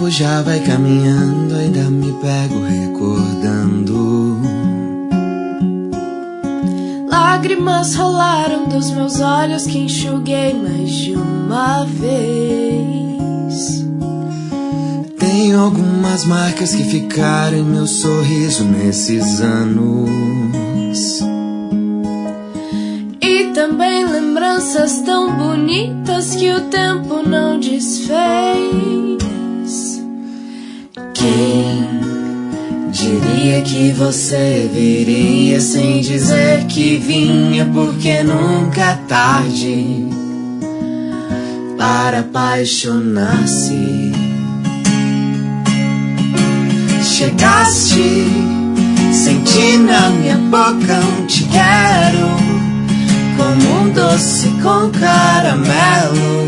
tempo já vai caminhando, ainda me pego recordando. Lágrimas rolaram dos meus olhos que enxuguei mais de uma vez. Tenho algumas marcas que ficaram em meu sorriso nesses anos. E também lembranças tão bonitas que o tempo não desfez. Quem diria que você viria sem dizer que vinha, porque nunca é tarde para apaixonar-se. Chegaste, senti na minha boca um te quero, como um doce com caramelo.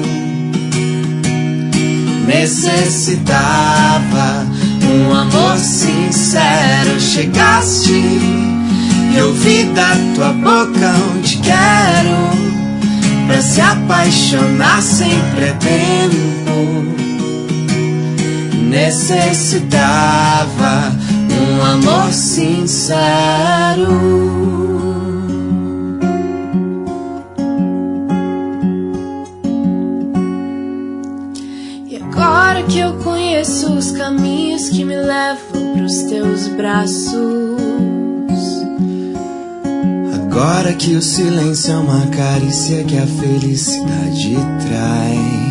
Necessitava um amor sincero. Chegaste e ouvi da tua boca um te quero, pra se apaixonar sempre é tempo. Necessitava um amor sincero. Agora que eu conheço os caminhos que me levam pros teus braços, agora que o silêncio é uma carícia que a felicidade traz,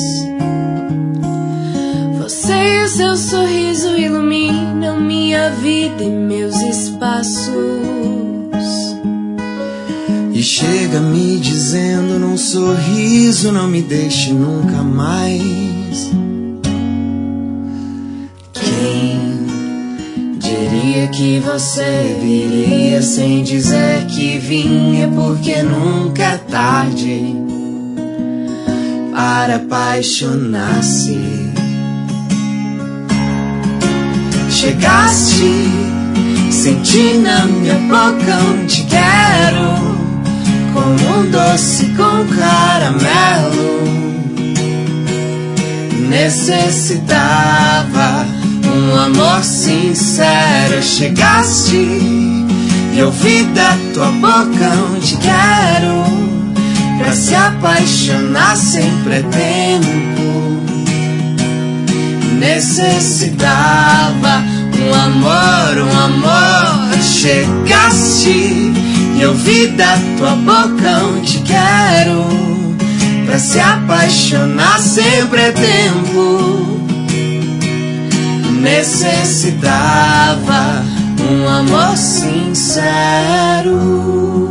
você e o seu sorriso iluminam minha vida e meus espaços. E chega me dizendo num sorriso: não me deixe nunca mais. Quem diria que você viria sem dizer que vinha, porque nunca é tarde para apaixonar-se. Chegaste, senti na minha boca um te quero, como um doce com caramelo. Necessitava um amor sincero. Chegaste e ouvi da tua boca um te quero, pra se apaixonar sempre é tempo. Necessitava um amor, um amor. Chegaste e ouvi da tua boca um te quero, pra se apaixonar sempre é tempo. Necessitava um amor sincero.